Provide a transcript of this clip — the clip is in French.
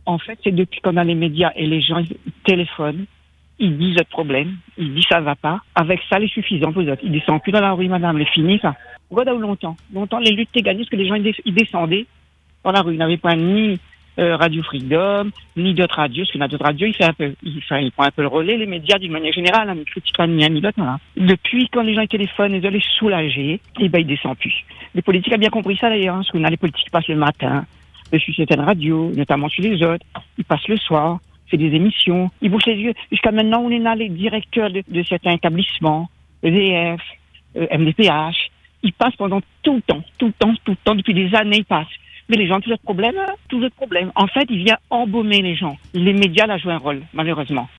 En fait, c'est depuis qu'on a les médias et les gens ils téléphonent, ils disent votre problème, ils disent ça va pas. Avec ça, les suffisants pour autres. Ils descendent plus dans la rue, madame, les finis, ça. Regarde où longtemps. Longtemps, les luttes étaient gagnées parce que les gens, ils descendaient dans la rue. Ils n'avaient pas ni Radio Freedom, ni d'autres radios, parce que notre radio, il prend un peu le relais, les médias d'une manière générale, hein, critique pas ni d'autres, voilà. Depuis, quand les gens ils téléphonent, ils doivent les soulager, et ben, ils descendent plus. Les politiques ont bien compris ça, d'ailleurs, hein, parce qu'on a les politiques qui passent le matin, sur certaines radios, notamment sur les autres, ils passent le soir, c'est des émissions, ils bouchent les yeux. Jusqu'à maintenant, on est là, les directeurs de certains établissements, EDF, MDPH, ils passent pendant tout le temps, depuis des années, ils passent. Mais les gens ont toujours de problèmes. En fait, il vient embaumer les gens. Les médias, là, jouent un rôle, malheureusement.